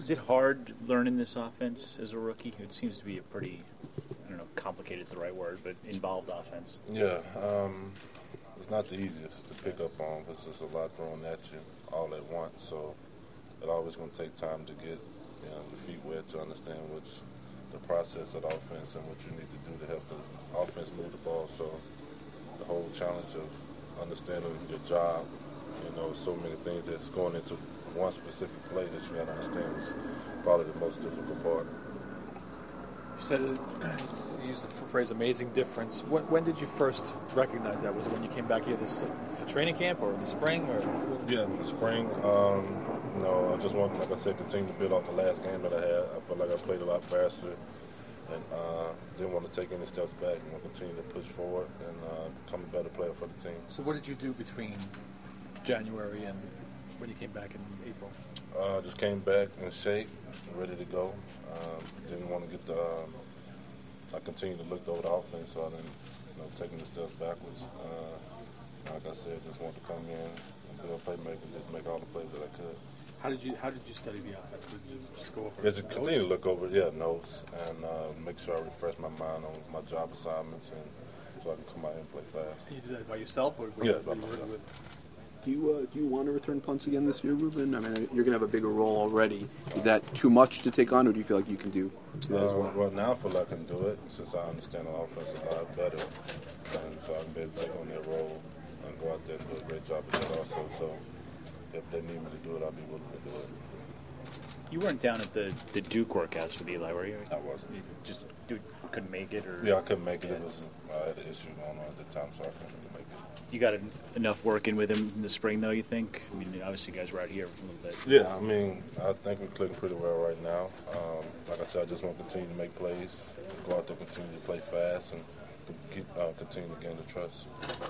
Was it hard learning this offense as a rookie? It seems to be a pretty, I don't know, complicated is the right word, but involved offense. Yeah, it's not the easiest to pick up on because there's a lot thrown at you all at once. So it's always going to take time to get your feet wet to understand what's the process of the offense and what you need to do to help the offense move the ball. So the whole challenge of understanding your job, so many things that's going into one specific play that you got to understand was probably the most difficult part. You said you used the phrase "amazing difference." When did you first recognize that? Was it when you came back here for training camp, or in the spring, or? Yeah, in the spring. I just wanted, like I said, continue to build off the last game that I had. I felt like I played a lot faster, and didn't want to take any steps back. I want to continue to push forward and become a better player for the team. So, what did you do between January and when you came back in April? Just came back in shape, ready to go. Didn't want to get I continued to look over the offense, so I didn't, taking the steps backwards. Like I said, just wanted to come in and be a playmaker, just make all the plays that I could. How did you study the offense? Did you just go over? Yeah, just continue to look over, notes, and make sure I refresh my mind on my job assignments, and so I can come out and play fast. You did that by yourself, or by myself. Do you want to return punts again this year, Ruben? I mean, you're going to have a bigger role already. Is that too much to take on, or do you feel like you can do that as well? Well, now I feel like I can do it since I understand the offense a lot better, and so I can be able to take on that role and go out there and do a great job at that also. So if they need me to do it, I'll be willing to do it. You weren't down at the Duke workouts with Eli, were you? I wasn't. You just couldn't make it, or? Yeah, I couldn't make it. I had an issue going on at the time, so I couldn't really make it. You got enough work in with him in the spring, though, you think? I mean, obviously you guys were out here for a little bit. Yeah, I mean, I think we're clicking pretty well right now. Like I said, I just want to continue to make plays, go out there, continue to play fast, and continue to gain the trust.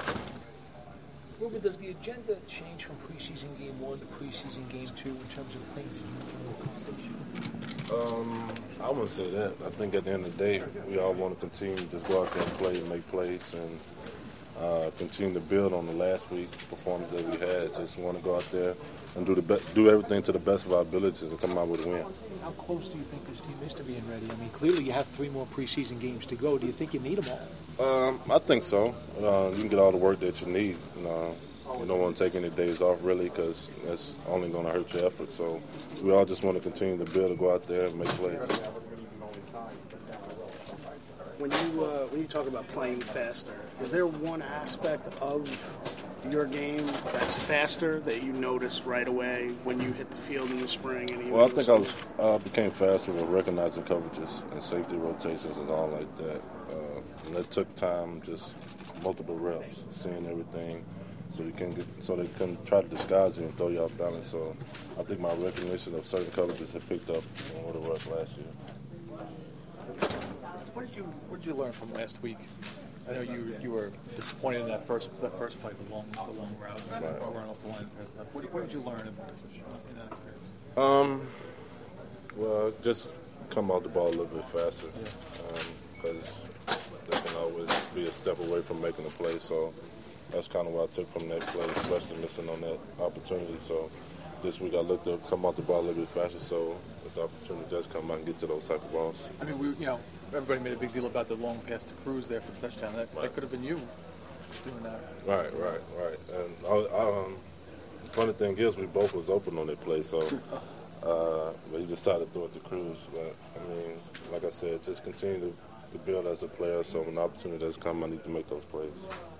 Ruben, does the agenda change from preseason game 1 to preseason game 2 in terms of things that you can accomplish? I wouldn't say that. I think at the end of the day, we all want to continue to just go out there and play and make plays and continue to build on the last week performance that we had. Just want to go out there and do everything to the best of our abilities and come out with a win. How close do you think this team is to being ready? I mean, clearly you have 3 more preseason games to go. Do you think you need them all? I think so. You can get all the work that you need. You don't want to take any days off, really, because that's only going to hurt your effort. So we all just want to continue to build and go out there and make plays. When you talk about playing faster, is there one aspect of your game that's faster that you notice right away when you hit the field in the spring? Well, I think I became faster with recognizing coverages and safety rotations and all like that. And it took time, just multiple reps, seeing everything, so they couldn't try to disguise you and throw you off balance. So I think my recognition of certain coverages had picked up on what it was last year. What did you learn from last week? I know you were disappointed in that first play, the long route, run off the line. What did you learn in that experience? Well, just come out the ball a little bit faster, because that can always be a step away from making a play. So that's kind of what I took from that play, especially missing on that opportunity. So this week I looked to come out the ball a little bit faster, so if the opportunity does come, I can get to those type of balls. I mean, everybody made a big deal about the long pass to Cruz there for the touchdown. That could have been you doing that. Right. And the funny thing is, we both was open on that play, so but he decided to throw it to Cruz. But I mean, like I said, just continue to build as a player. So when the opportunity does come, I need to make those plays.